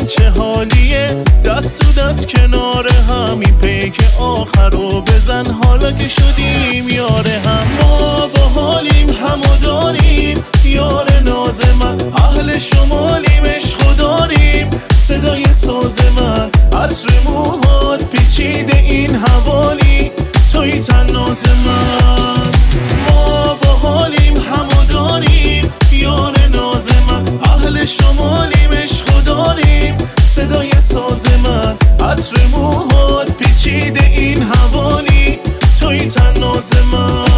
چه حالیه، دست تو دست کنار هم، این پیک آخر رو بزن حالا که شدیم یاره هم. ما با حالیم همو داریم یار ناز من، اهل شمالیم عشقو داریم، صدای ساز من، عطر موهات پیچیده این حوالی، توی تناز من. ما با حالیم همو داریم یار ناز من، اهل شمالیم عشقو داریم، صدای ساز من، عطر موهات پیچیده این حوالی، توی تناز من.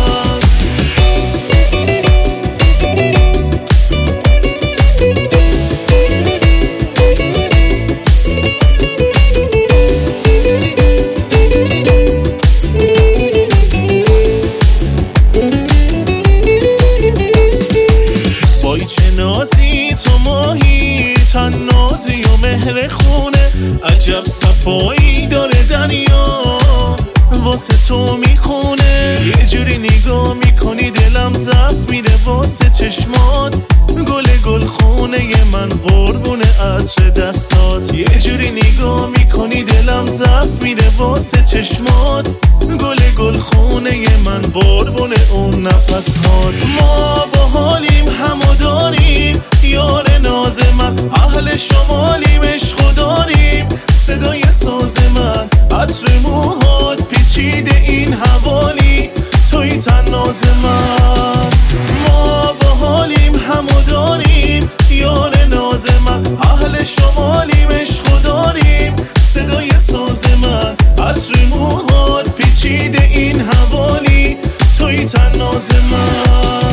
تو ماهی تنازی و مهر خونه، عجب صفایی داره دنیا واسه تو میخونه. یه جوری نگاه میکنی دلم ضعف میره واسه چشمات، گل خونه من قربون عطر دستات. یه جوری نگاه میکنی دلم ضعف میره واسه چشمات، گل خونه من قربون اون نفسات. ما با حالیم همو داریم یار ناز من، اهل شمالیم عشقو داریم، صدای ساز من، عطر موهات پیچیده این حوالی، توی تناز من. ما با حالیم همو داریم یار ناز من، اهل شمالیم عشقو داریم، صدای ساز من، عطر موهات پیچیده این حوالی، توی تناز من.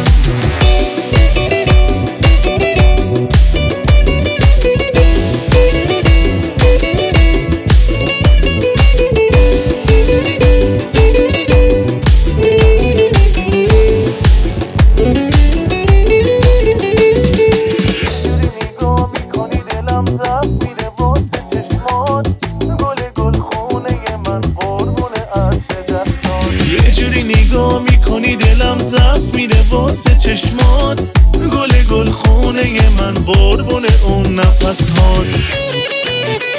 نگاه میکنی دلم ضعف میره واسه چشمات، گل خونه من قربون اون نفسات.